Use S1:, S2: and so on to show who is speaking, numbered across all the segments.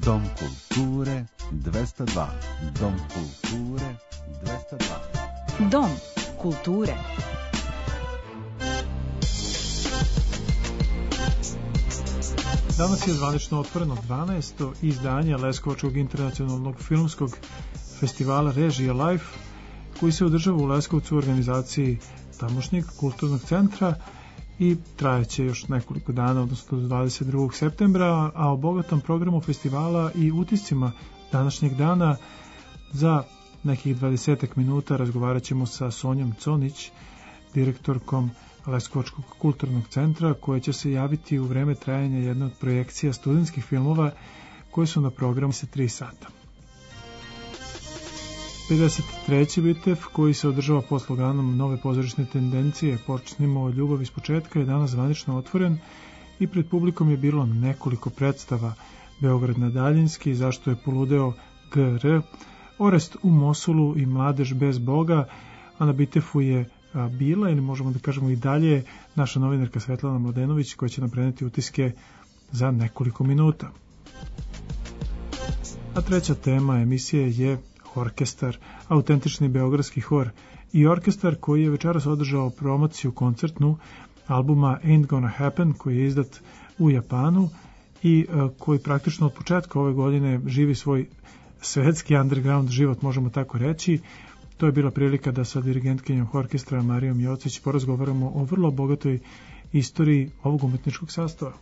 S1: Dom kulture 202. Dom kulture 202.
S2: Dom kulture.
S3: Danas je zvanično otvoreno 12. izdanje Leskovačkog internacionalnog filmskog festivala Režija Life, koji se održava u Leskovcu u organizaciji tamošnjeg kulturnog centra i trajeće još nekoliko dana, odnosno do 22. septembra, a o bogatom programu festivala i utiscima današnjeg dana za nekih 20 minuta razgovarat ćemo sa Sonjom Conić, direktorkom Leskovačkog kulturnog centra, koja će se javiti u vreme trajanja jedne od projekcija studentskih filmova koji su na programu se 3 sata. 53. Bitev, koji se održava pod sloganom Nove pozorišne tendencije, počnimo od ljubavi iz početka, je danas zvanično otvoren i pred publikom je bilo nekoliko predstava: Beograd na daljinski, Zašto je poludeo GR, Orest u Mosulu i Mladež bez Boga, a na Bitefu je bila, ili možemo da kažemo i dalje, naša novinarka Svetlana Mladenović, koja će nam preneti utiske za nekoliko minuta. A treća tema emisije je orkestar, autentični beogradski hor i orkestar koji je večeras održao promociju koncertnu albuma Ain't Gonna Happen, koji je izdat u Japanu i koji praktično od početka ove godine živi svoj svetski underground život, možemo tako reći. To je bila prilika da sa dirigentkinjom orkestra Marijom Jocić porazgovaramo o vrlo bogatoj istoriji ovog umetničkog sastava.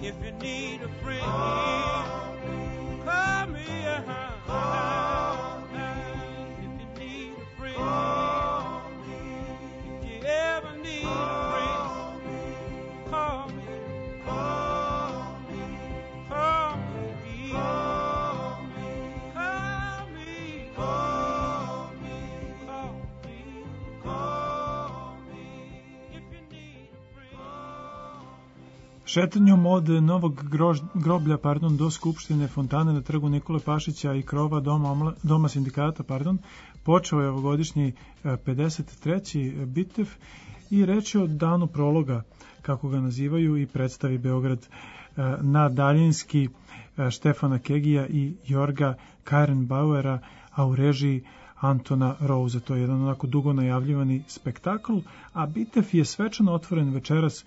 S2: If you need a friend, call me. If you need a friend, if you ever need a friend, call me. Call me. Call me. Call me. Call me. Call me. Call me. If you need a friend.
S3: Šetanjom od Novog groblja do Skupštine, fontane na trgu Nikole Pašića i krova Doma sindikata, počeo je ovogodišnji 53. Bitev i reč je o danu prologa, kako ga nazivaju, i predstavi Beograd na daljinski Štefana Kegija i Jorga Karenbauera, a u režiji Antona Rose. To je jedan onako dugo najavljivani spektakl, a Bitev je svečano otvoren večeras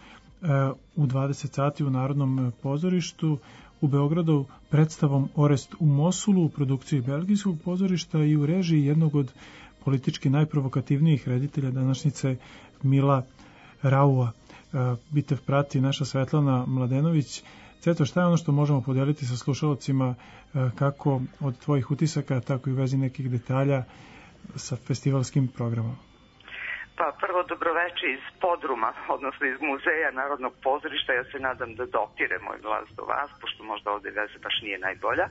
S3: u 20 sati u Narodnom pozorištu u Beogradu predstavom Orest u Mosulu u produkciji Belgijskog pozorišta i u režiji jednog od politički najprovokativnijih reditelja današnjice, Mila Raua. Bitev prati naša Svetlana Mladenović. Ceto, šta je ono što možemo podeliti sa slušalcima, kako od tvojih utisaka, tako i u vezi nekih detalja sa festivalskim programom?
S4: Pa prvo dobroveče iz podruma, odnosno iz Muzeja Narodnog pozorišta. Ja se nadam da dopire moj glas do vas, pošto možda ovde veze baš nije najbolja.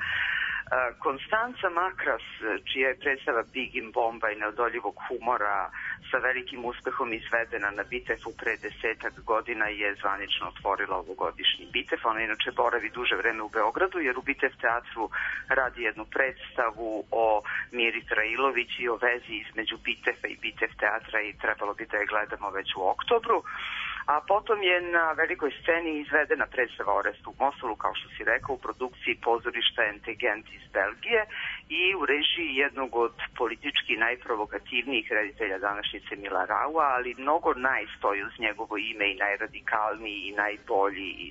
S4: Konstanca Makras, čija je predstava Big in Bomba i neodoljivog humora sa velikim uspehom izvedena na Bitefu pre 10 godina, je zvanično otvorila ovogodišnji Bitev. Ona inače boravi duže vreme u Beogradu, jer u Bitev teatru radi jednu predstavu o Miri Trailović i o vezi između Bitefa i Bitev teatra i trebalo bi da je gledamo već u oktobru. A potom je na velikoj sceni izvedena predstava Orest u Mosulu, kao što si rekao, u produkciji pozorišta Entegent iz Belgije i u režiji jednog od politički najprovokativnijih reditelja današnjice, Mila Raua, ali mnogo najstoji uz njegovo ime i najradikalniji i najbolji i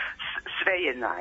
S4: sve je naj.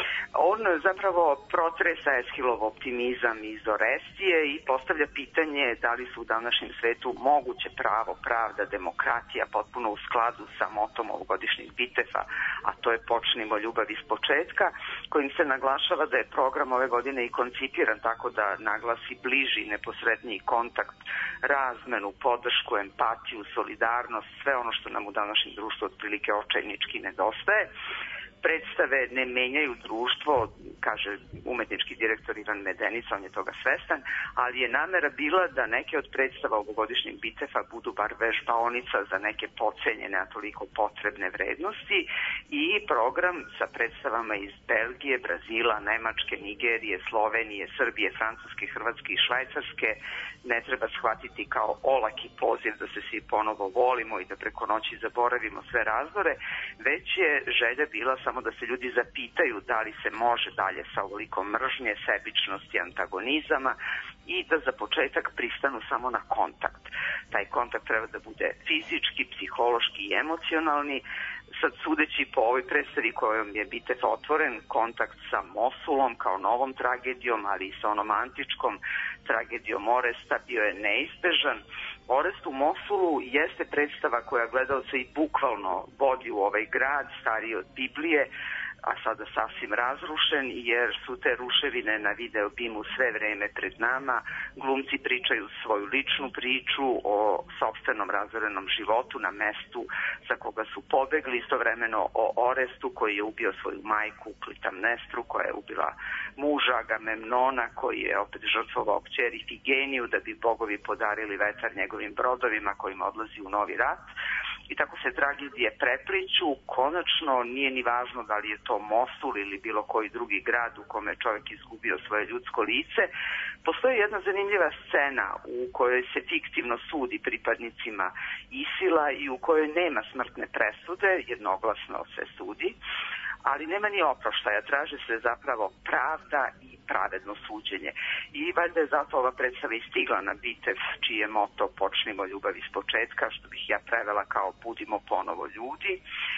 S4: On zapravo protresa Eshilov optimizam iz Orestije i postavlja pitanje da li su u današnjem svetu moguće pravo, pravda, demokratija potpuno u skladu sa motom ovogodišnjeg Bitefa, a to je Počnimo ljubav iz početka, kojim se naglašava da je program ove godine i koncipiran tako da naglasi bliži, neposredniji kontakt, razmenu, podršku, empatiju, solidarnost, sve ono što nam u današnjem društvu otprilike očajnički nedostaje. Predstave ne menjaju društvo, kaže umetnički direktor Ivan Medenica, on je toga svestan, ali je namera bila da neke od predstava ovogodišnjeg Bitefa budu bar vežbaonica za neke pocenjene, a toliko potrebne vrednosti, i program sa predstavama iz Belgije, Brazila, Nemačke, Nigerije, Slovenije, Srbije, Francuske, Hrvatske i Švajcarske ne treba shvatiti kao olaki poziv da se svi ponovo volimo i da preko noći zaboravimo sve razdore, već je želja bila samo da se ljudi zapitaju da li se može dalje sa ovoliko mržnje, sebičnosti, antagonizama i da za početak pristanu samo na kontakt. Taj kontakt treba da bude fizički, psihološki i emocionalni. Sad, sudeći po ovoj predstavi kojom je Bitev otvoren, kontakt sa Mosulom kao novom tragedijom, ali i sa onom antičkom tragedijom Oresta bio je neizbežan. Orest u Mosulu jeste predstava koja gledalce i bukvalno vodi u ovaj grad, stariji od Biblije, a sada sasvim razrušen, jer su te ruševine na video bimu sve vreme pred nama. Glumci pričaju svoju ličnu priču o sopstvenom razorenom životu na mestu sa koga su pobegli, istovremeno o Orestu koji je ubio svoju majku Klitamnestru, koja je ubila muža Agamemnona, koji je opet žrtvovao kćer Ifigeniju da bi bogovi podarili vetar njegovim brodovima kojima odlazi u novi rat. I tako se tragedije prepliću. Konačno nije ni važno da li je to Mosul ili bilo koji drugi grad u kome čovjek izgubio svoje ljudsko lice. Postoji jedna zanimljiva scena u kojoj se fiktivno sudi pripadnicima ISIL-a i u kojoj nema smrtne presude, jednoglasno se sudi, ali nema ni oproštaja, traže se zapravo pravda i pravedno suđenje. I valjda je zato ova predstava i stigla na Bitev, čiji je moto Počnimo ljubav iz početka, što bih ja prevela kao budimo ponovo ljudi.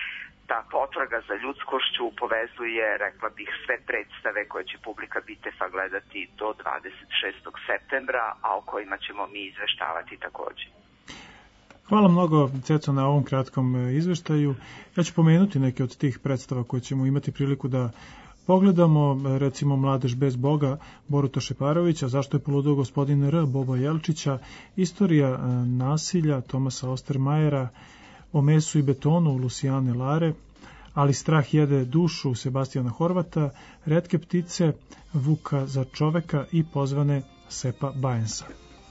S4: Ta potraga za ljudskošću povezuje, rekla bih, sve predstave koje će publika Bitefa gledati do 26. septembra, a o kojima ćemo mi izveštavati takođe.
S3: Hvala mnogo, Ceco, na ovom kratkom izveštaju. Ja ću pomenuti neke od tih predstava koje ćemo imati priliku da pogledamo, recimo Mladež bez Boga Boruta Šeparovića, Zašto je poludeo gospodin R. Boba Jelčića, Istorija nasilja Tomasa Ostermajera, O mesu i betonu Lucijane Lare, Ali strah jede dušu Sebastijana Horvata, Retke ptice Vuka za čoveka i Pozvane Sepa Bajensa.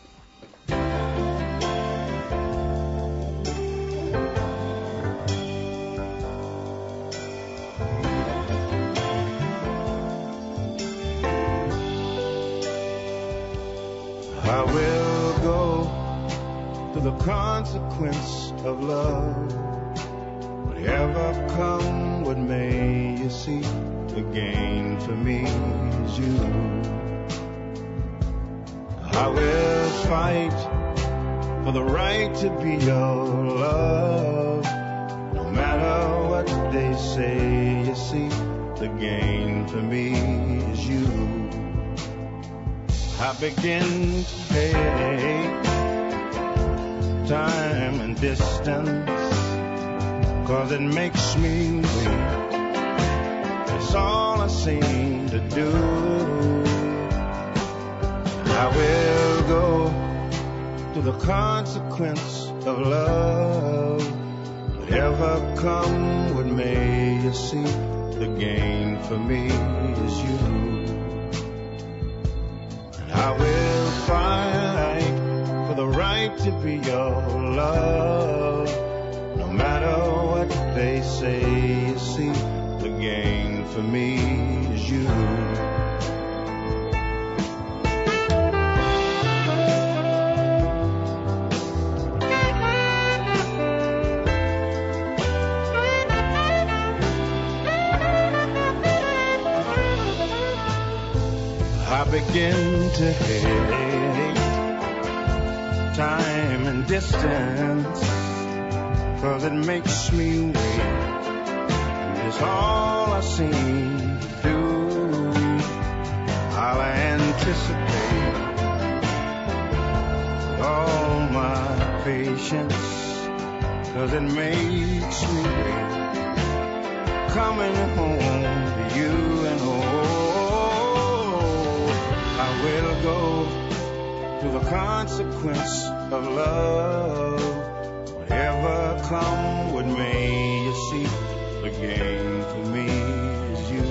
S2: I will go to the consequence of love. Whatever come, what may you see? The gain for me is you. I will fight for the right to be your love. No matter what they say, you see, the gain for me is you. I begin to hate time and distance, 'cause it makes me weak. It's all I seem to do. I will go to the consequence of love. Whatever come, what may you see, the gain for me is you. I will fight for the right to be your love. No matter what they say, you see, the gain for me is you. I begin to hate time and distance, 'cause it makes me weak. It's all I seem to do. I'll anticipate with all my patience, 'cause it makes me weak. Coming home to you and I will go to the consequence of love. Whatever come, what may you see, the gain for me is you.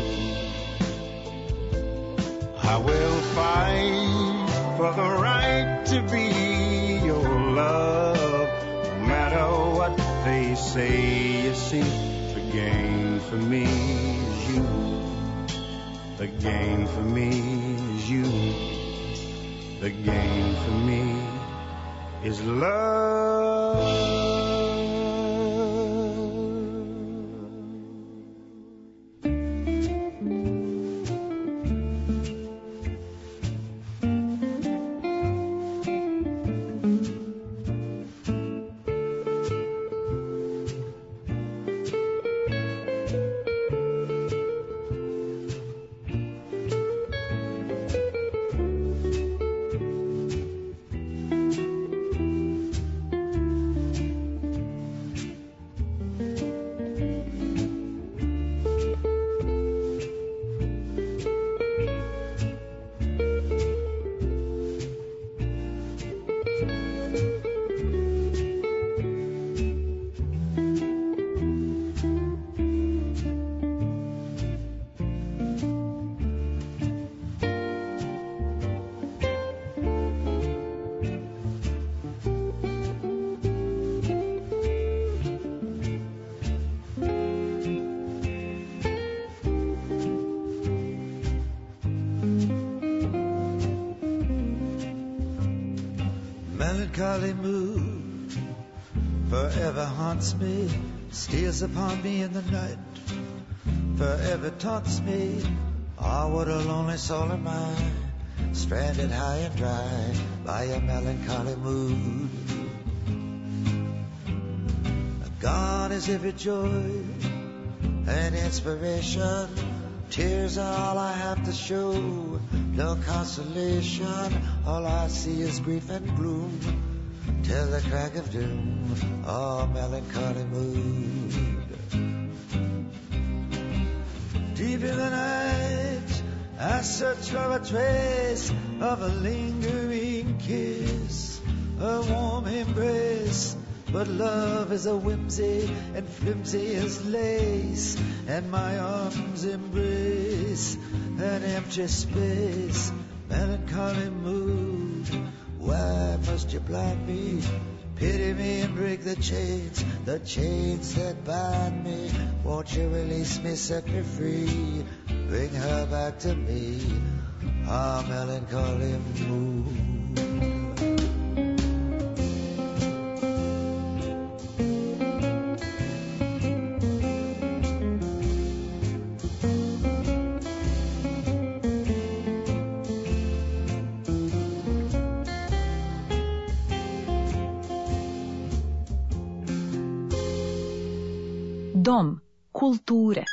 S2: I will fight for the right to be your love. No matter what they say, you see, the gain for me is you. The gain for me is you. The gain for me is love.
S5: Melancholy mood forever haunts me, steals upon me in the night, forever taunts me. Ah, what a lonely soul am I, stranded high and dry by a melancholy mood. Gone is every joy and inspiration, tears are all I have to show, no consolation, all I see is grief and gloom. till the crack of doom. Oh, melancholy mood. Deep in the night, I search for a trace of a lingering kiss, a warm embrace. But love is a whimsy and flimsy as lace, and my arms embrace an empty space. Melancholy mood, why must you blind me? Pity me and break the chains that bind me. Won't you release me, set me free, bring her back to me? Ah, melancholy mood.
S6: Dom kulture.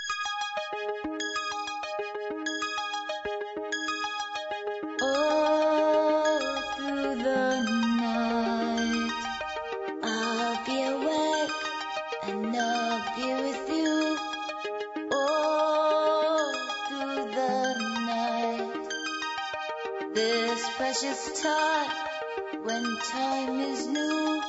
S7: Precious time when time is new.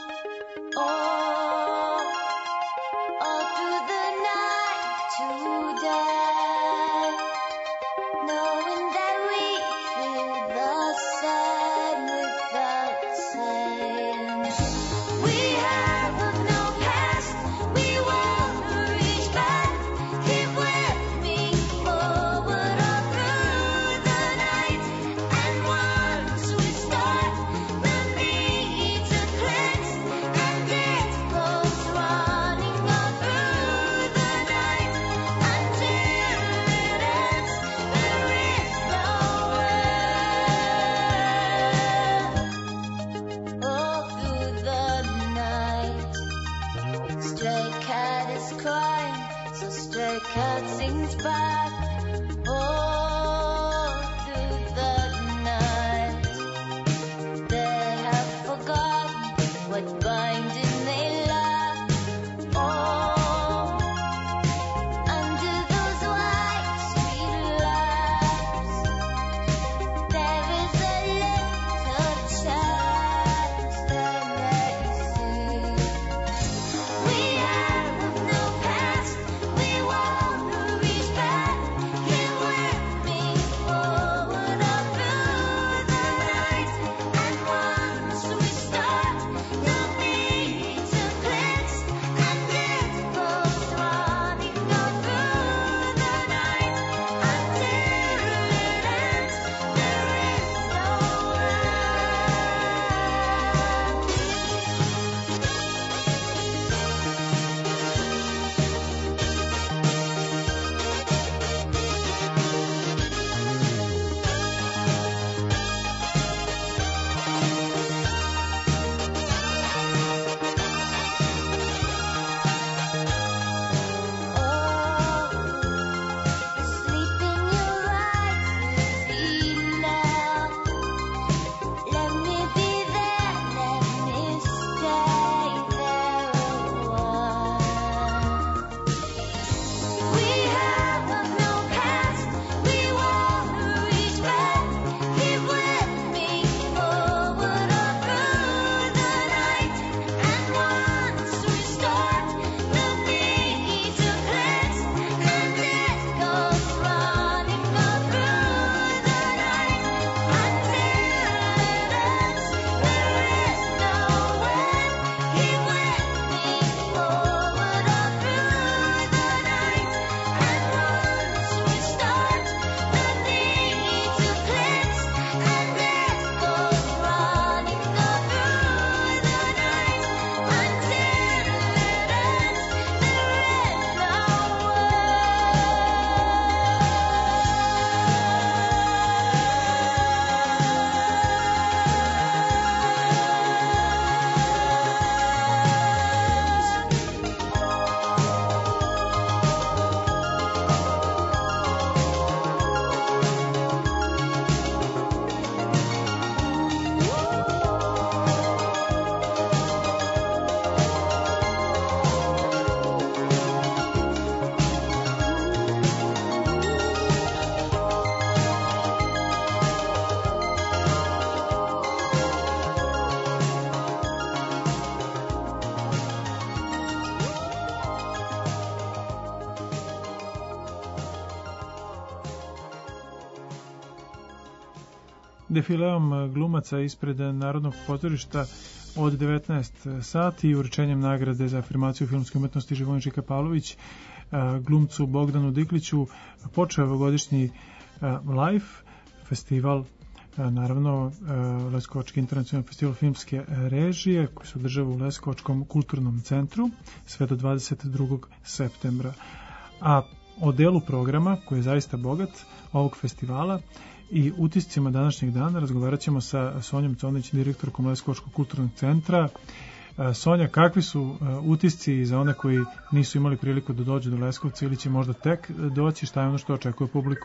S7: All through the night today, knowing that we feel the same without saying. We have no past, we wanna reach back. Keep with me forward all through the night, and once we start, the need to cleanse, and it goes running all through the night until it ends. There is no end. All through the night, stray cat is crying, so stray cat sings back. All through the night, they have forgotten what binding they lack. Oh, under those white sweet lips, there is a little chance that they see. We have no past, we wanna reach back.
S3: defileom glumaca ispred Narodnog pozorišta od 19 sati i uručenjem nagrade za afirmaciju filmske umetnosti Živojin Žika Pavlović, glumcu Bogdanu Dikliću, počeo ovogodišnji LIFE festival, naravno Leskovački internacionalni festival filmske režije koji se održava u Leskovačkom kulturnom centru sve do 22. septembra. A o delu programa, koji je zaista bogat, ovog festivala i utiscima današnjeg dana razgovarat ćemo sa Sonjom Conić, direktorkom Leskovačkog kulturnog centra. Sonja, kakvi su utisci za one koji nisu imali priliku da dođu do Leskovca ili će možda tek doći, šta je ono što očekuje publiku?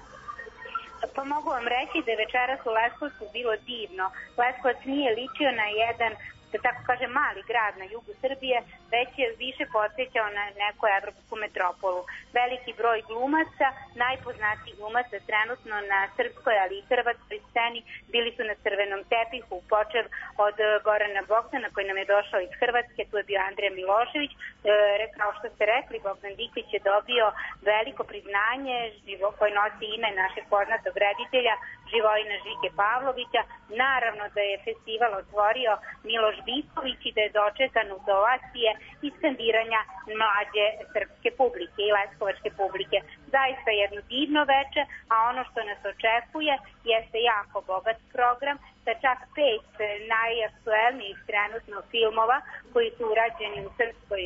S8: Pa mogu vam reći da je večeras u Leskovcu bilo divno. Leskovac nije ličio na jedan, da tako kaže, mali grad na jugu Srbije, već je više podsjećao na neku evropsku metropolu. Veliki broj glumaca, najpoznatiji glumaca trenutno na srpskoj, ali i hrvatskoj sceni, bili su na crvenom tepihu, počev od Gorana Bogdana koji nam je došao iz Hrvatske, tu je bio Andrija Milošević. Kao što ste rekli, Bogdan Diklić je dobio veliko priznanje koje nosi ime našeg poznatog reditelja Živojina Žike Pavlovića. Naravno da je festival otvorio Miloš Biković i da je dočekan uz ovacije i skandiranja mlađe srpske publike i leskovačke publike. Zaista jedno divno veče, a ono što nas očekuje jeste jako bogat program sa čak 5 najaktuelnijih trenutno filmova koji su urađeni u srpskoj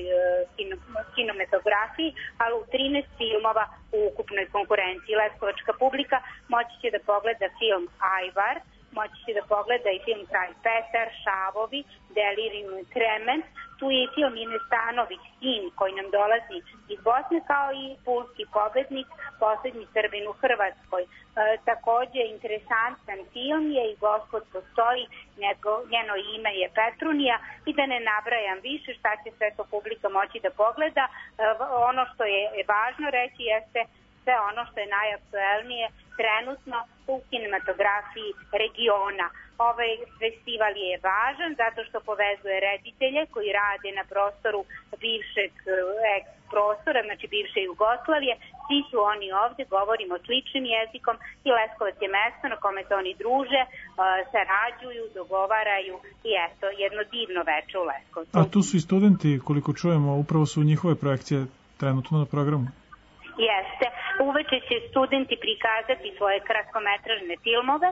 S8: kinematografiji, ali u 13 filmova u ukupnoj konkurenciji. Leskovačka publika moći će da pogleda film Ajvar, moći će da pogleda i film Kralj Petar, Šavovi, Delirium i Trement. Tu je i film Ine Stanović, Sin, koji nam dolazi iz Bosne, kao i Pulski pobednik, Poslednji Srbin u Hrvatskoj. Takođe, interesantan film je i Gospod postoji, njeno ime je Petrunija, i da ne nabrajam više šta će sve to publika moći da pogleda. Ono što je važno reći jeste sve ono što je najaktuelnije trenutno u kinematografiji regiona. Ovaj festival je važan zato što povezuje reditelje koji rade na prostoru bivšeg prostora, znači bivše Jugoslavije. Svi su oni ovde, govorimo sličnim jezikom i Leskovac je mesto na kome se oni druže, sarađuju, dogovaraju i eto, jedno divno veče u Leskovcu.
S3: A tu su i studenti, koliko čujemo, upravo su njihove projekcije trenutno na programu?
S8: Jeste. Uveče će studenti prikazati svoje kratkometražne filmove.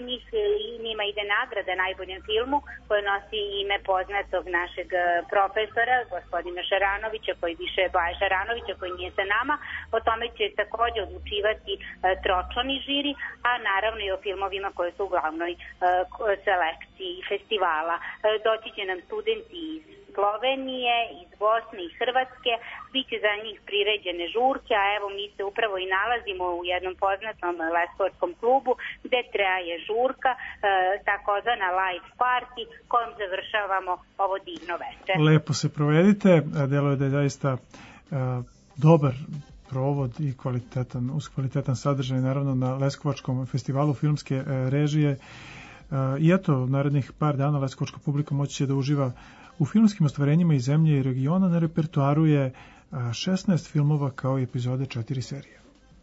S8: Njima ide nagrada najboljem filmu koje nosi ime poznatog našeg profesora, gospodina Šaranovića, koji više je Baja Šaranovića, koji nije sa nama. O tome će takođe odlučivati tročlani žiri, a naravno i o filmovima koje su u glavnoj selekciji festivala. Doći će nam studenti iz Slovenije, iz Bosne i Hrvatske, biće za njih priređene žurke, a evo mi se upravo i nalazimo u jednom poznatom leskovačkom klubu gde traje žurka, takozvana live party, kojom završavamo ovo divno veče.
S3: Lepo se provedite, deluje da je zaista dobar provod i kvalitetan sadržaj, naravno na Leskovačkom festivalu filmske režije. I eto, narednih par dana leskovačka publika moći će da uživa u filmskim ostvarenjima iz zemlje i regiona. Na repertoaru je 16 filmova kao i epizode 4 serije.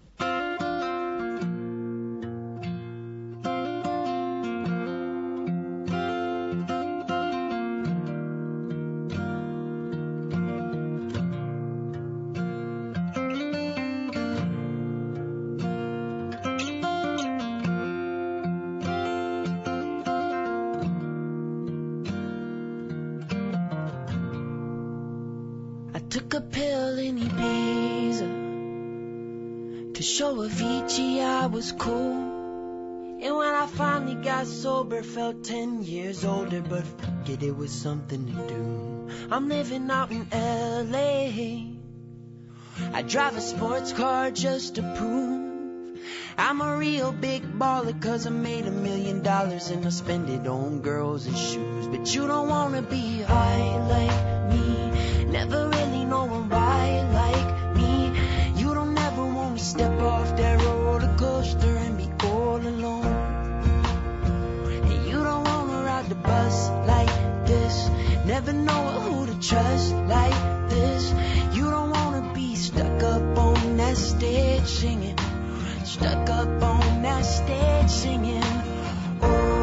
S9: Took a pill in Ibiza to show Avicii I was cool. And when I finally got sober, felt 10 years older, but forget it was something to do. I'm living out in LA. I drive a sports car just to prove I'm a real big baller, 'cause I made $1 million and I spend it on girls and shoes. But you don't wanna be high like me, never really know a ride like me. You don't ever want to step off that roller coaster and be all alone. And you don't want to ride the bus like this, never know who to trust like this. You don't want to be stuck up on that stage singing, stuck up on that stage singing. Oh,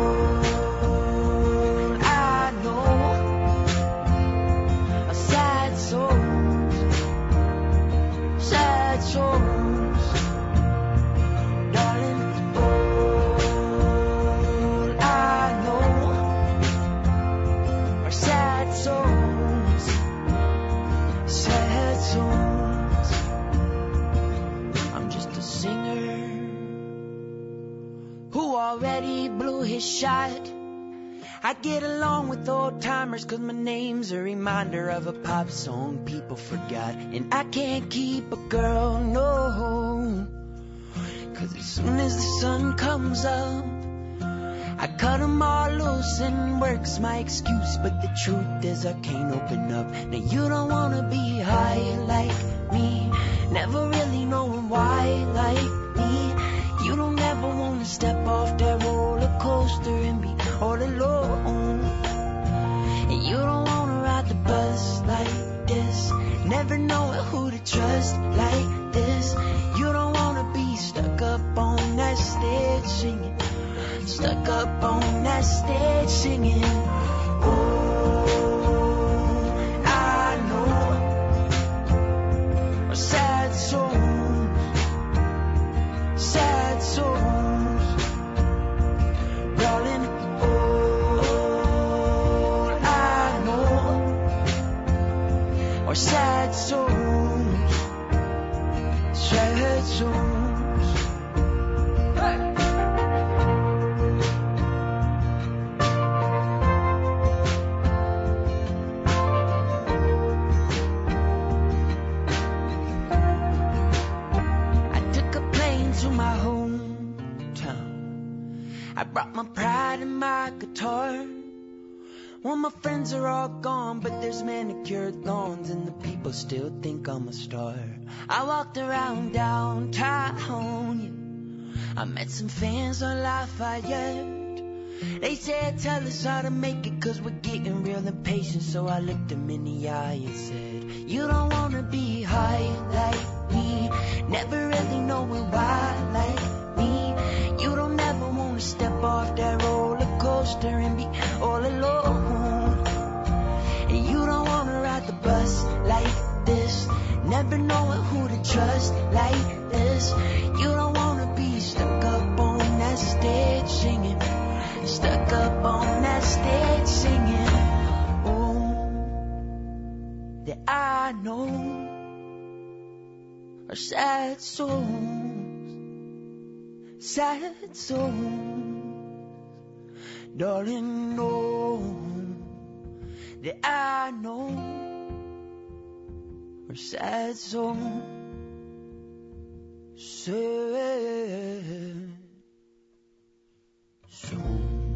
S9: already blew his shot. I get along with old timers 'cause my name's a reminder of a pop song people forgot. And I can't keep a girl, no, 'cause as soon as the sun comes up, I cut them all loose and work's my excuse. But the truth is I can't open up. Now you don't wanna be high like me, never really knowing why like me. You don't ever wanna step off that roller coaster and be all alone. And you don't wanna ride the bus like this, never knowing who to trust like this. You don't wanna be stuck up on that stage singing, stuck up on that stage singing. Oh, I know a sad songs, sad songs, darling. Oh, I know are sad songs, sad songs. Hey. I brought my pride and my guitar. Well, my friends are all gone, but there's manicured lawns and the people still think I'm a star. I walked around downtown, yeah. I met some fans on Lafayette. They said, tell us how to make it 'cause we're getting real impatient. So I looked them in the eye and said, you don't wanna be high like me, never really knowing why like me. You don't ever wanna step off that roller coaster and be all alone. And you don't wanna ride the bus like this, never knowing who to trust like this. You don't wanna be stuck up on that stage singing, stuck up on that stage singing. Oh, that I know are sad songs, sad songs, darling. No, that I know are sad songs, sad songs.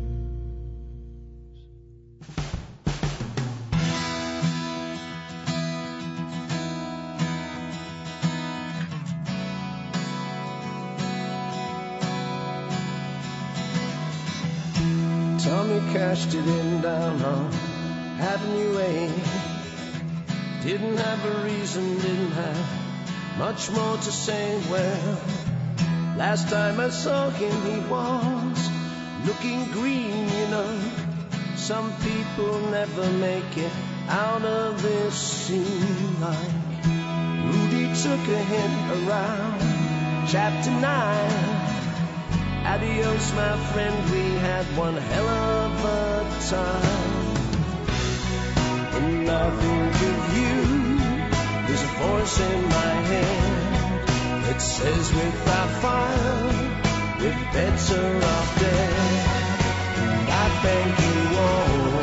S10: Tommy cashed it in down on Avenue A. Didn't have a reason, didn't have much more to say. Well, last time I saw him he was looking green, you know. Some people never make it out of this scene. Like Rudy took a hint around chapter 9. Adios, my friend, we had one hell of a time. And I think of you, there's a voice in my head that says without fire, we're better off dead. And I thank you all.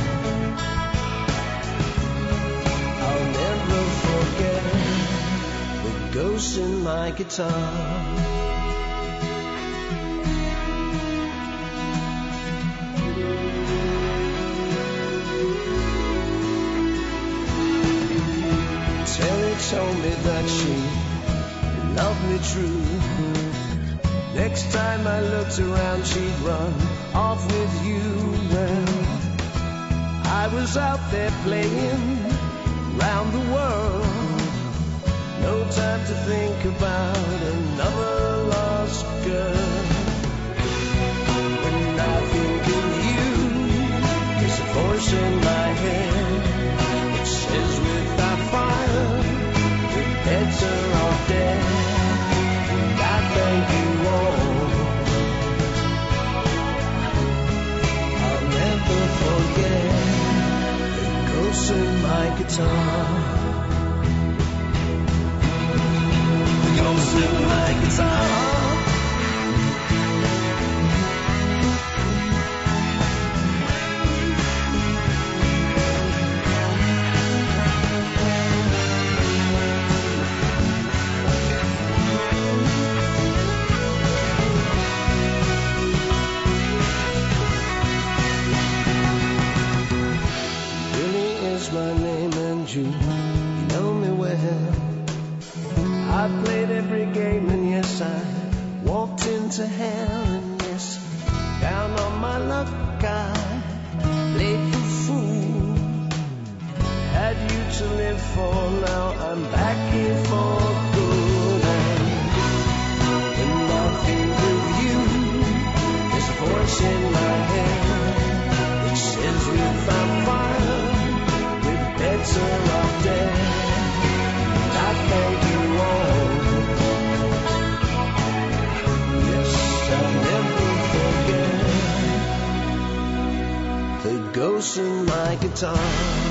S10: I'll never forget the ghost in my guitar. Terry told me that she loved me true. Next time I looked around, she'd run off with you. Well, I was out there playing round the world. No time to think about another lost girl. When I think of you, there's a voice in my head. It says without fire, we're better off dead. And I thank you all. I'll never forget the ghost in my guitar. The ghost in my guitar. to hell, and yes, down on my luck I played the fool. Had you to live for, now I'm back here for good. And when I think of you, there's a voice in my head which says we found fire, we're better off dead. And I thank you all. Yes, I'll never forget the ghost in my guitar.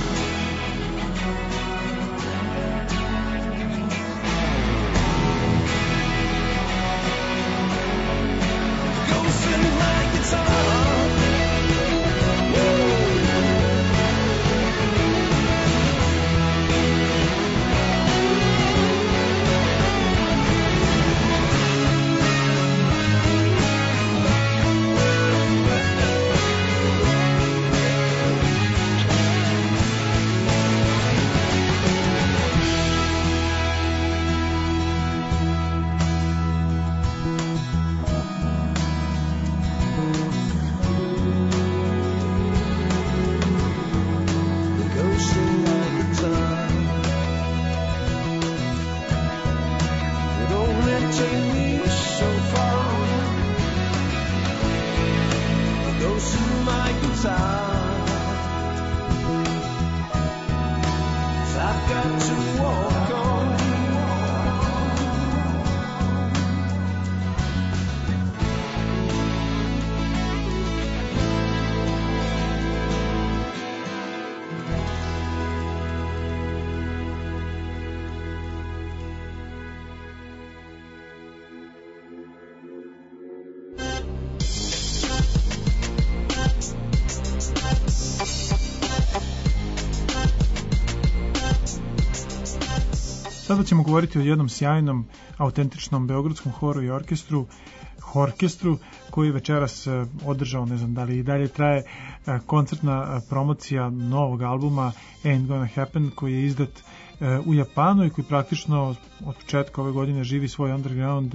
S3: Sada ćemo govoriti o jednom sjajnom, autentičnom beogradskom horu i orkestru, Horkestru, koji večeras održao, ne znam da li i dalje traje, koncertna promocija novog albuma Ain't Gonna Happen, koji je izdat u Japanu i koji praktično od početka ove godine živi svoj underground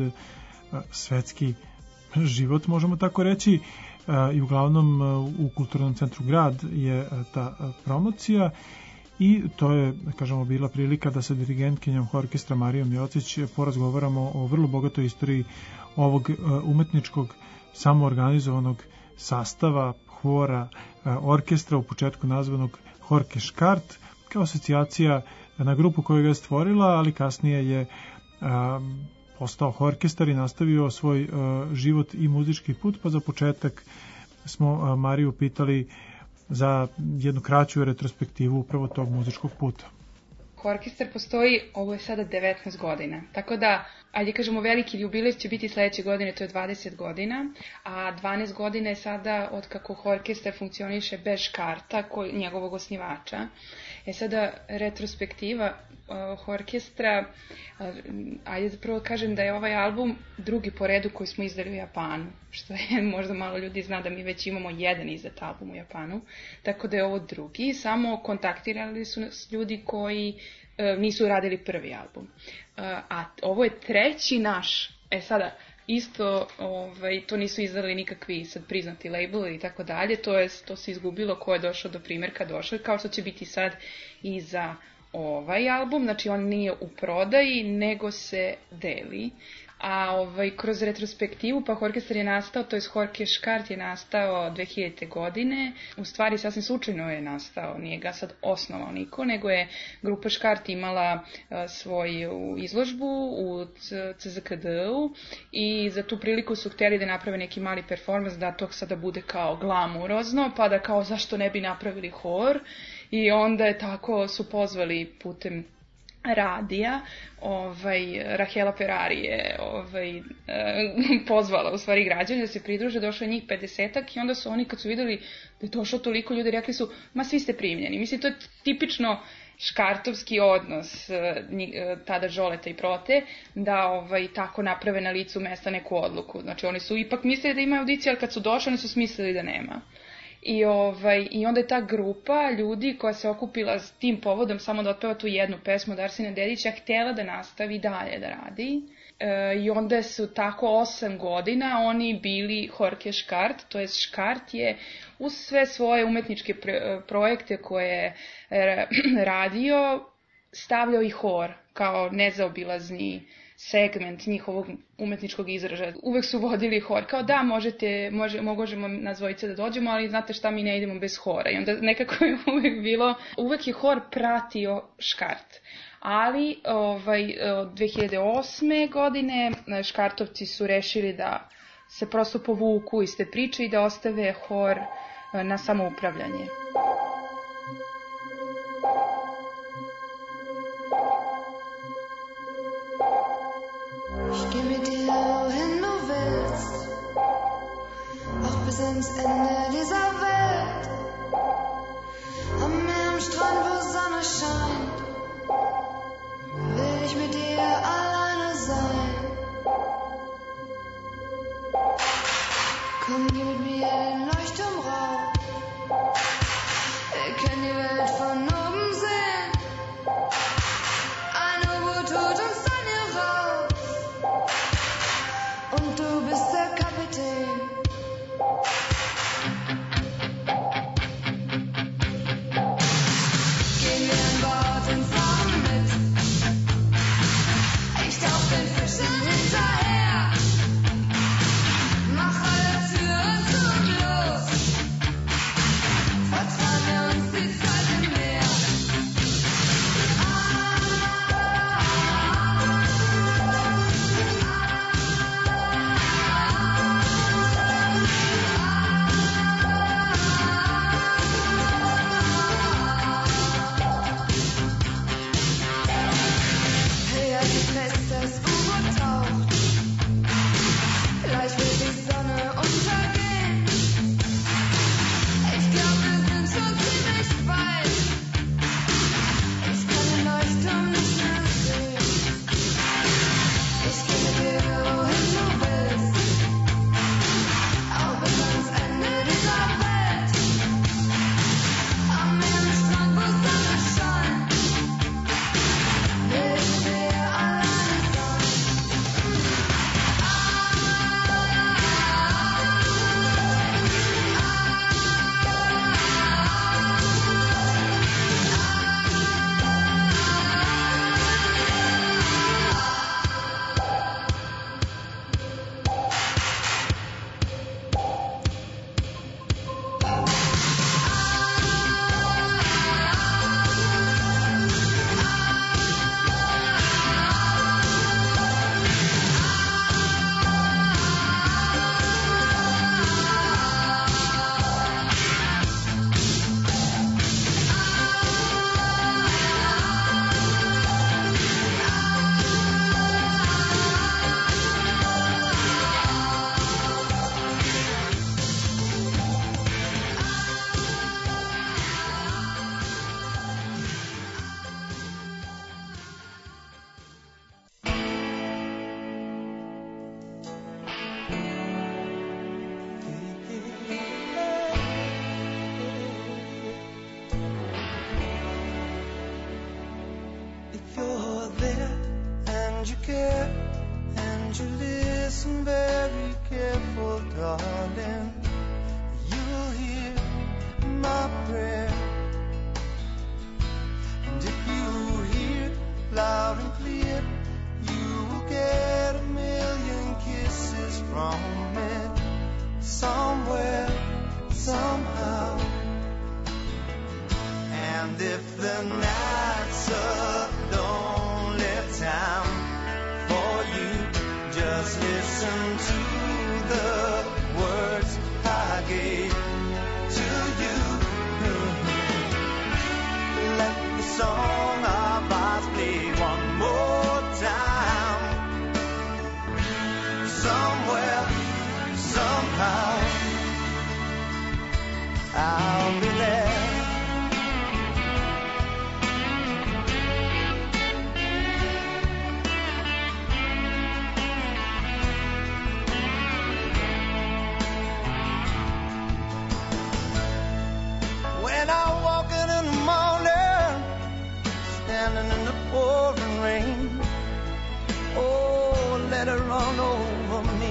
S3: svetski život, možemo tako reći, i uglavnom u Kulturnom centru Grad je ta promocija. I to je, kažemo, bila prilika da sa dirigentkinjom orkestra Marijom Jocić porazgovaramo o vrlo bogatoj istoriji ovog umetničkog samoorganizovanog sastava hora orkestra, u početku nazvanog Horke Škart, kao asocijacija na grupu koju ga je stvorila, ali kasnije je postao Horkestar i nastavio svoj život i muzički put, pa za početak smo Mariju pitali za jednu kraću retrospektivu upravo tog muzičkog puta.
S11: Horkestar postoji, ovo je sada 19 godina, tako da, ajde kažemo, veliki jubilej će biti sledeće godine, to je 20 godina, a 12 godina je sada od kako Horkestar funkcioniše bez Škarta, njegovog osnivača. Sada, retrospektiva Horkestra, ajde da prvo kažem da je ovaj album drugi po redu koji smo izdali u Japanu, što je možda malo ljudi zna da mi već imamo jedan izdat album u Japanu, tako da je ovo drugi, samo kontaktirali su nas ljudi koji nisu radili prvi album. A ovo je treći naš, sada, isto, to nisu izdali nikakvi sad priznati label i tako dalje, to se izgubilo ko je došao do primjerka, došao, kao što će biti sad i za ovaj album, znači on nije u prodaji, nego se deli. A kroz retrospektivu, pa Horkestar je nastao, to je Horke Škart je nastao 2000. godine, u stvari sasvim slučajno je nastao, nije ga sad osnovao niko, nego je grupa Škart imala svoju izložbu u CZKD-u i za tu priliku su htjeli da naprave neki mali performans, da to sada bude kao glamurozno, pa da kao zašto ne bi napravili hor, i onda je tako su pozvali putem radija, Rahela Ferrari je pozvala u stvari građane da se pridruže, došlo je njih 50-ak i onda su oni kad su videli da je došlo toliko ljudi, rekli su, ma svi ste primljeni. Mislim, to je tipično škartovski odnos tada Žoleta i Prote, da tako naprave na licu mesta neku odluku. Znači oni su ipak mislili da imaju audicije, ali kad su došli oni su smislili da nema. I onda je ta grupa ljudi koja se okupila s tim povodom samo da otpeva tu jednu pesmu od Arsena Dedića htjela da nastavi dalje da radi. I onda su tako 8 godina oni bili Jorge Škart, to je Škart je uz sve svoje umetničke projekte koje je radio stavljao i hor kao nezaobilazni segment njihovog umetničkog izražaja. Uvek su vodili hor, kao da možemo nas dvojice da dođemo, ali znate šta, mi ne idemo bez hora. I onda nekako je uvek bilo, uvek je hor pratio Škart. Ali od 2008. godine Škartovci su rešili da se prosto povuku iz te priče i da ostave hor na samoupravljanje.
S12: Ich geh mit dir wohin du willst, auch bis ins Ende dieser Welt. Am Meer, am Strand, wo Sonne scheint, will ich mit dir alleine sein. Komm, geh mit mir den Leuchtturm rauf, wir können die Welt von oben sehen. Ein U-Boot holt uns dann hier raus und du bist der Kapitän. Gehen wir an Bord und fahren mit, ich tauch den Fischen hinterher, mach alle Türen zu und los, vertreiben wir uns die Zeit im Meer. Hey, halt dich fest, das U-Boot taucht, gleich wird die Sonne untergehen. Ich glaub, wir sind schon ziemlich weit, ich kann den Leuchtturm nicht mehr sehen. Ich geh mit dir, wohin du willst, auch bis ans Ende dieser Welt. Am Meer, am Strand, wo Sonne scheint, will ich mit dir alleine sein.
S5: If you're there and you care and you listen very careful, darling, you'll hear my prayer. And if you hear loud and clear, you will get a million kisses from me somewhere, somehow. And if the night's a lonely time for you, just listen to the words I gave to you. Let the song of ours play one more time. Somewhere, somehow, I'll be there. When I'm walking in the morning, standing in the pouring rain, oh, all over me.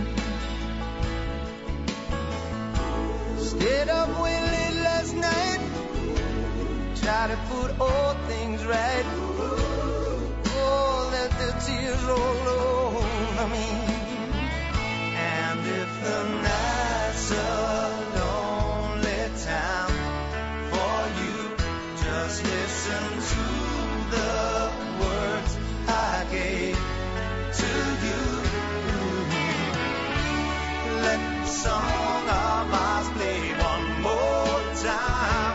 S5: Stayed up way late last night, try to put all things right. Oh, let the tears roll over me. And if the night's a lonely time for you, just listen to the words I gave to you. Let the song of ours play one more time.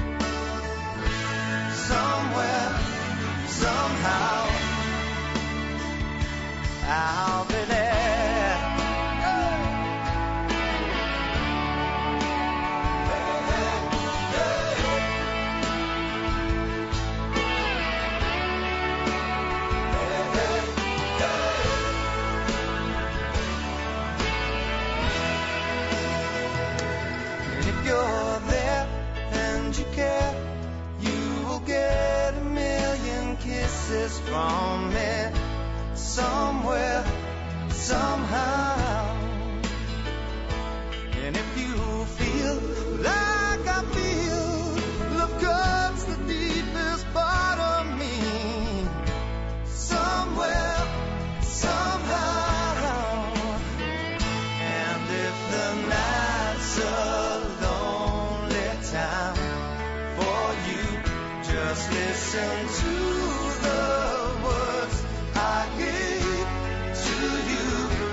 S5: Somewhere, somehow, I'll be there. And if you're there and you care, you will get a million kisses from me. Somewhere, somehow. And if you feel like I feel, love cuts the deepest part of me. Somewhere, somehow. And if the night's a lonely time for you, just listen to the words I gave to you.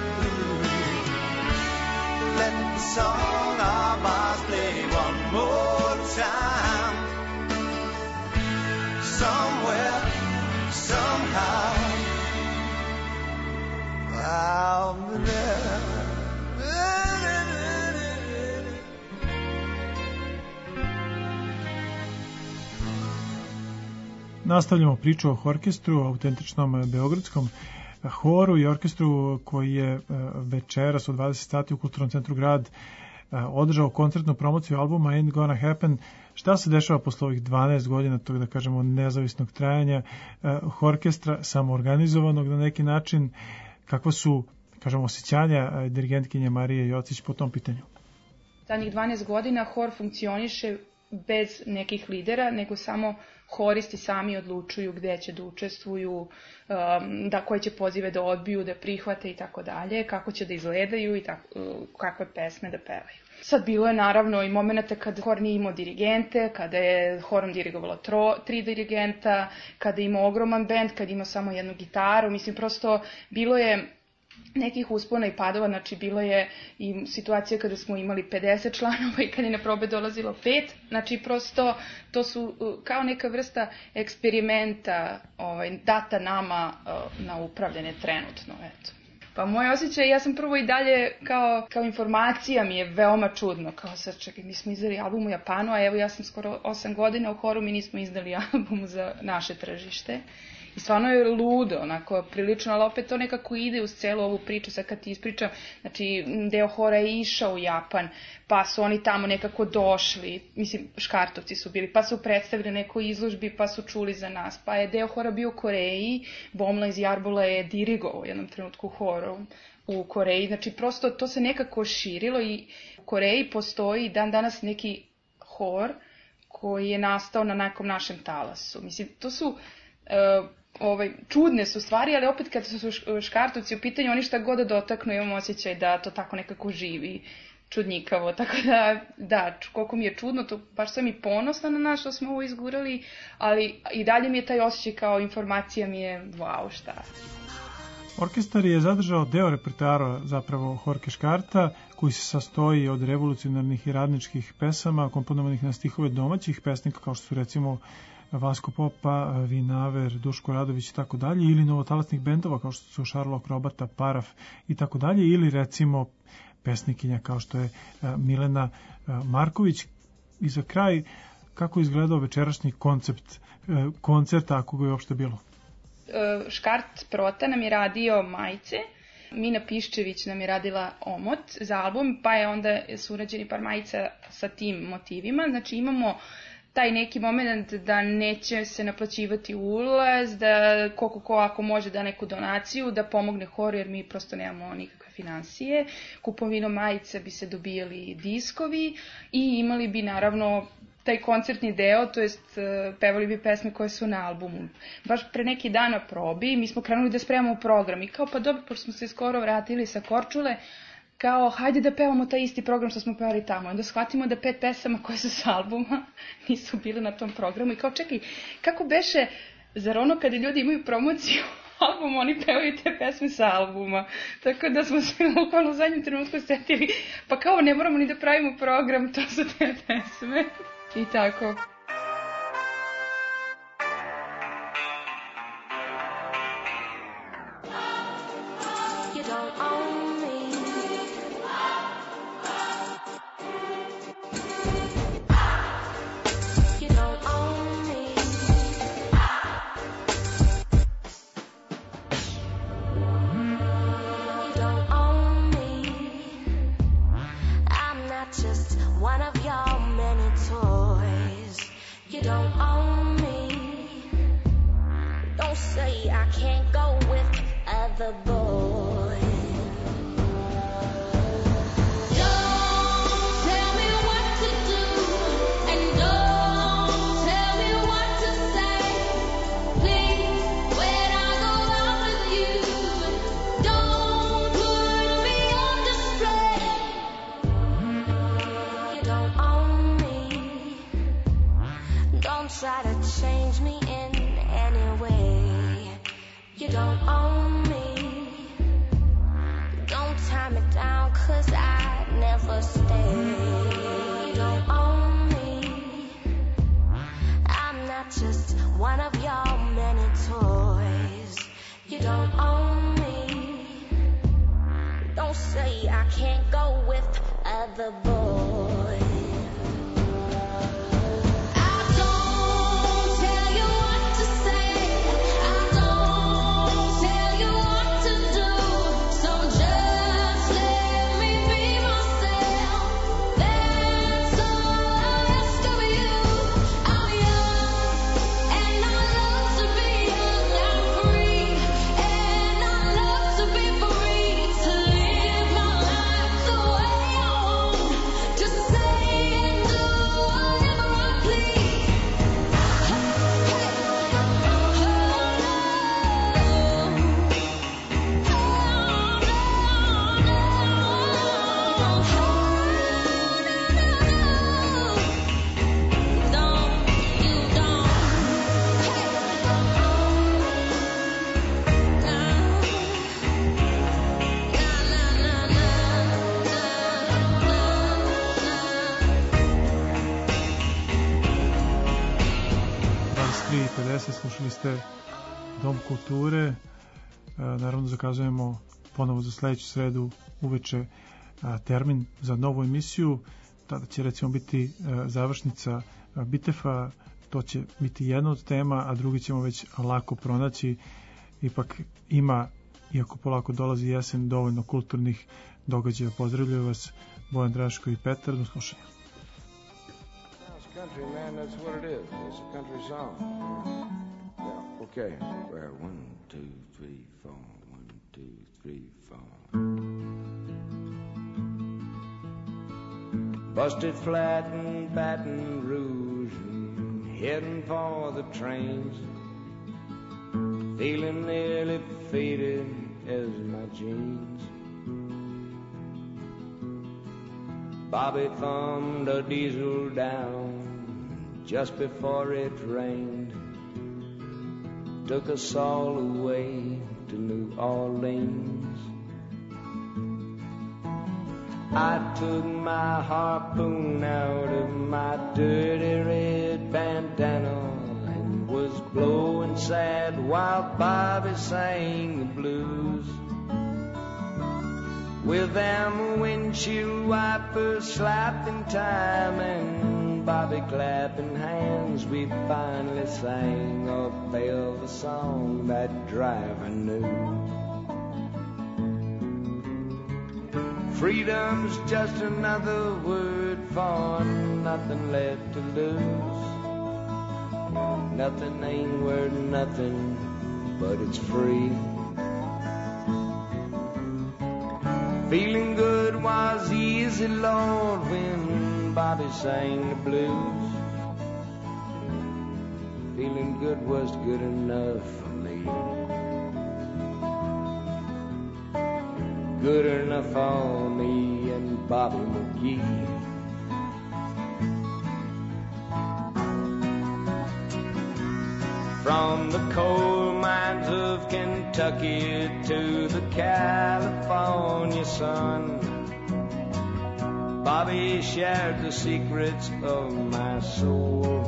S5: Let the song of ours play one more time. Somewhere, somehow, I'll be there.
S3: Nastavljamo priču o orkestru, autentičnom beogradskom horu i orkestru koji je večeras u 20 sati u Kulturnom centru Grad održao koncertnu promociju albuma Ain't Gonna Happen. Šta se dešava posle ovih 12 godina tog, da kažemo, nezavisnog trajanja orkestra, samoorganizovanog na neki način? Kakva su, kažemo, osjećanja dirigentkinje Marije Jocić po tom pitanju?
S11: Zadnjih 12 godina hor funkcioniše bez nekih lidera, nego samo horisti sami odlučuju gde će da učestvuju, da koje će pozive da odbiju, da prihvate i tako dalje, kako će da izgledaju i kakve pesme da pevaju. Sad bilo je naravno i momenta kad hor nije imao dirigente, kada je horom dirigovalo 3 dirigenta, kada je imao ogroman bend, kada je imao samo jednu gitaru, mislim prosto bilo je nekih uspona i padova, znači bilo je i situacija kada smo imali 50 članova i kada je na probe dolazilo 5, znači prosto to su kao neka vrsta eksperimenta data nama na upravljanje trenutno, eto. Pa moj osjećaj, ja sam prvo i dalje kao informacija mi je veoma čudno, kao sad čekaj, mi smo izdali album u Japanu, a evo ja sam skoro 8 godina u horu, mi nismo izdali album za naše tržište. I stvarno je ludo, onako, prilično, ali opet to nekako ide uz celu ovu priču, sad kad ti ispričam, znači, deo hora je išao u Japan, pa su oni tamo nekako došli, mislim, škartovci su bili, pa su predstavili nekoj izložbi, pa su čuli za nas, pa je deo hora bio u Koreji, Bomla iz Jarbola je dirigovao u jednom trenutku horom u Koreji, znači, prosto to se nekako širilo i u Koreji postoji dan danas neki hor koji je nastao na nekom našem talasu, mislim, to su... čudne su stvari, ali opet kad su škartovci u pitanju, oni šta god da dotaknu, imam osjećaj da to tako nekako živi čudnjikavo, tako da, koliko mi je čudno, to baš sam i ponosna na nas što smo ovo izgurali, ali i dalje mi je taj osjećaj kao informacija mi je, wow, šta.
S3: Orkestar je zadržao deo repertoara zapravo Horke Škarta, koji se sastoji od revolucionarnih i radničkih pesama, komponovanih na stihove domaćih pesnika, kao što su recimo Vasko Popa, Vinaver, Duško Radović i tako dalje, ili novotalasnih bendova kao što su Šarlo Akrobata, Paraf i tako dalje, ili recimo pesnikinja kao što je Milena Marković. I za kraj, kako je izgledao večerašnji koncept koncerta, ako ga je uopšte bilo?
S11: Škart Prota nam je radio majice, Mina Piščević nam je radila omot za album, pa je onda su urađeni par majica sa tim motivima. Znači imamo taj neki moment da neće se naplaćivati ulaz, da koliko ko ako može da neku donaciju, da pomogne horu jer mi prosto nemamo nikakve financije. Kupovinom majica bi se dobijali diskovi i imali bi naravno taj koncertni deo, to jest pevali bi pesme koje su na albumu. Baš pre neki dan na probi mi smo krenuli da spremamo program i kao pa dobro, pošto smo se skoro vratili sa Korčule, kao hajde da pevamo taj isti program što smo pevali tamo. Onda shvatimo da 5 pesama koje su sa albuma nisu bile na tom programu i kao čekaj, kako beše, zar ono kada ljudi imaju promociju album, oni pevaju te pesme sa albuma. Tako da smo se bukvalno u zadnjem trenutku setili, pa kao ne moramo ni da pravimo program, to su te pesme. I tako.
S9: You don't own me. You don't own me. You don't own me. I'm not just one of your many toys. You don't own me. Don't say I can't go with other boys. Don't tell me what to do, and don't tell me what to say. Please, when I go out with you, don't put me on display. You don't own me. Don't try to change me in any way. You don't own me. Don't tie me down, 'cause I never stay. You don't own me. I'm not just one of your many toys. You don't own me. Don't say I can't go with other boys. I don't tell you what to say. I don't tell you what to do. So just let me be myself. That's all I ask of you. I'm young and I love to be young. I'm free and I love to be free. To live my life the way I want. To say and do whatever I please.
S3: Slušali ste Dom kulture. Naravno zakazujemo ponovo za sledeću sredu uveče termin za novu emisiju. Tada će recimo biti završnica Bitefa. To će biti jedna od tema, a drugi ćemo već lako pronaći. Ipak ima, iako polako dolazi jesen, dovoljno kulturnih događaja. Pozdravljaju vas Bojan Draško i Petar. Do slušanja.
S10: Country, man, that's what it is. It's a country song. Yeah, okay. Well, 1, 2, 3, 4. 1, 2, 3, 4. Busted flat in Baton Rouge and heading for the trains. Feeling nearly faded as my jeans. Bobby thumbed a diesel down just before it rained. Took us all away to New Orleans. I took my harpoon out of my dirty red bandana and was blowing sad while Bobby sang the blues. With them windshield wipers slapping time and Bobby clapping hands, we finally sang a velvet song that driver knew. Freedom's just another word for nothing left to lose. Nothing ain't worth nothing, but it's free. Feeling good was easy, Lord, when Bobby sang the blues. Feeling good was good enough for me. Good enough for me and Bobby McGee. From the coal mines of Kentucky to the California sun, Bobby shared the secrets of my soul.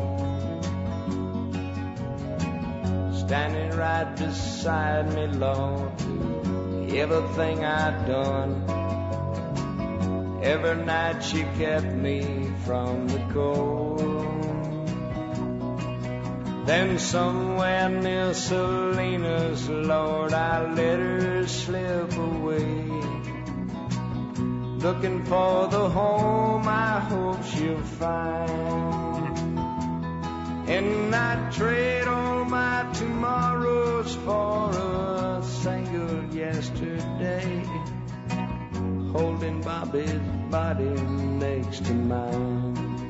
S10: Standing right beside me, Lord, through everything I'd done. Every night she kept me from the cold. Then somewhere near Salinas, Lord, I let her slip away, looking for the home I hope she'll find. And I'd trade all my tomorrows for a single yesterday, holding Bobby's body next to mine.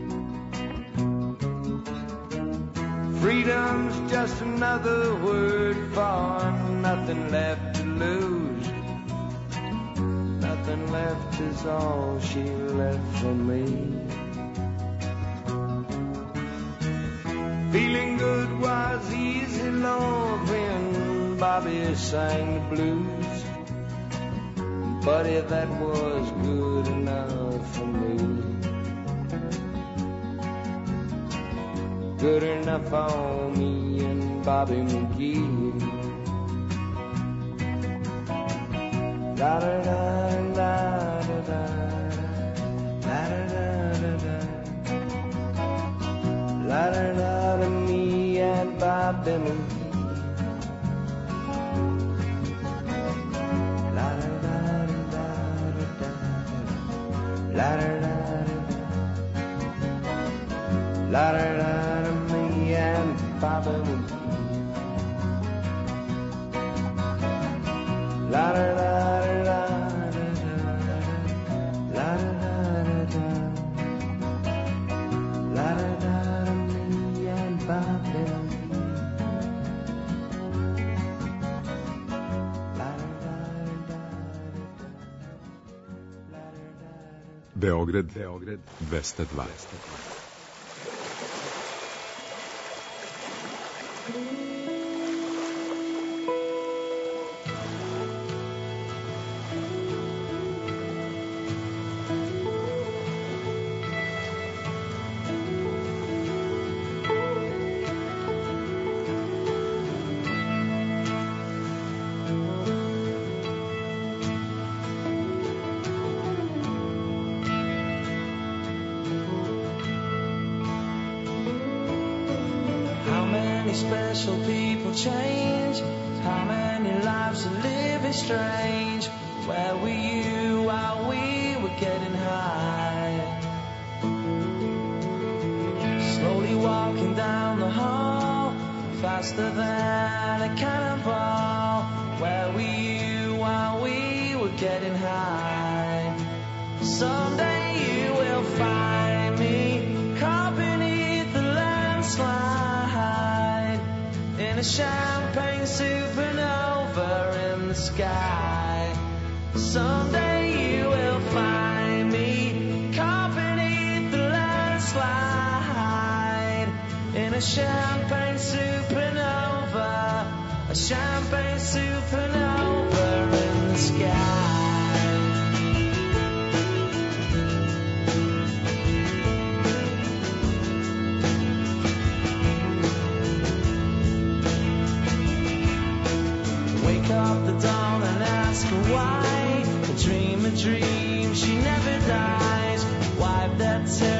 S10: Freedom's just another word for nothing left to lose. Nothing left is all she left for me. Feeling good was easy, Lord, when Bobby sang the blues. Buddy, that was good enough for me. Good enough for me and Bobby McGee. La da da da da da, la da da da da, la da da da, me and Bobby McGee. La da da da da da, la da da da, la da da. And Bobby McGee. La da da da da da, la da da da, la da da da, me and Bobby McGee. La da da da da.
S1: Beograd 202.
S9: Special people change. How many lives are living strange? Where were you while we were getting high? Slowly walking down the hall, faster than a cannonball. Where were you while we were getting high? Someday you will find me caught beneath the landslide, in a champagne supernova in the sky. Someday you will find me caught beneath the landslide, in a champagne supernova, a champagne supernova in the sky. Up the dawn and ask her why. A dream, she never dies. Wipe that tear